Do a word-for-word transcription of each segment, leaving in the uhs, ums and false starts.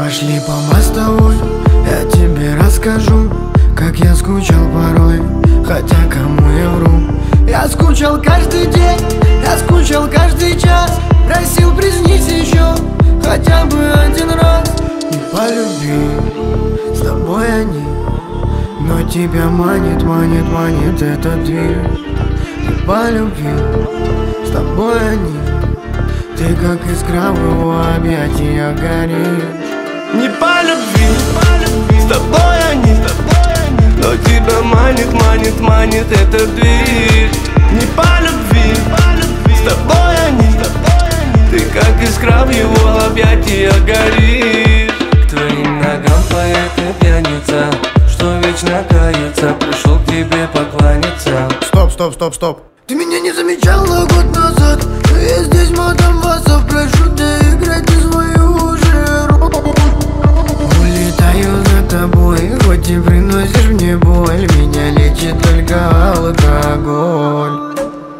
Пошли по мостовой, я тебе расскажу, как я скучал порой, хотя кому я вру. Я скучал каждый день, я скучал каждый час, просил приснись еще хотя бы один раз. Не полюби, с тобой они, но тебя манит, манит, манит этот дверь. Не полюби, с тобой они, ты как искра в его объятиях горишь. Не по любви, с тобой они, но тебя манит, манит, манит эта дверь. Не по любви, с тобой они, ты как искра в его объятиях горишь. К твоим ногам поет и пьяница, что вечно кается, пришел к тебе покланяться. Стоп, стоп, стоп, стоп. Ты меня не замечала год назад, но я здесь матом васов, прошу доиграть из свою же роль. Улетаю за тобой, хоть и приносишь мне боль, меня лечит только алкоголь.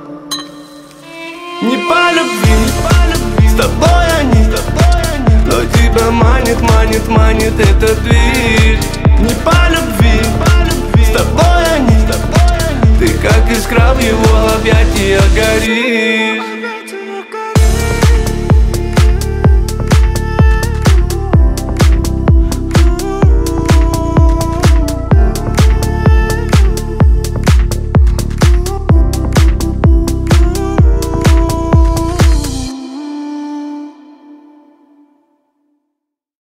Не по любви, с тобой они, но тебя манит, манит, манит эта дверь. Не по любви, с тобой они, ты как искра в его объятиях горишь.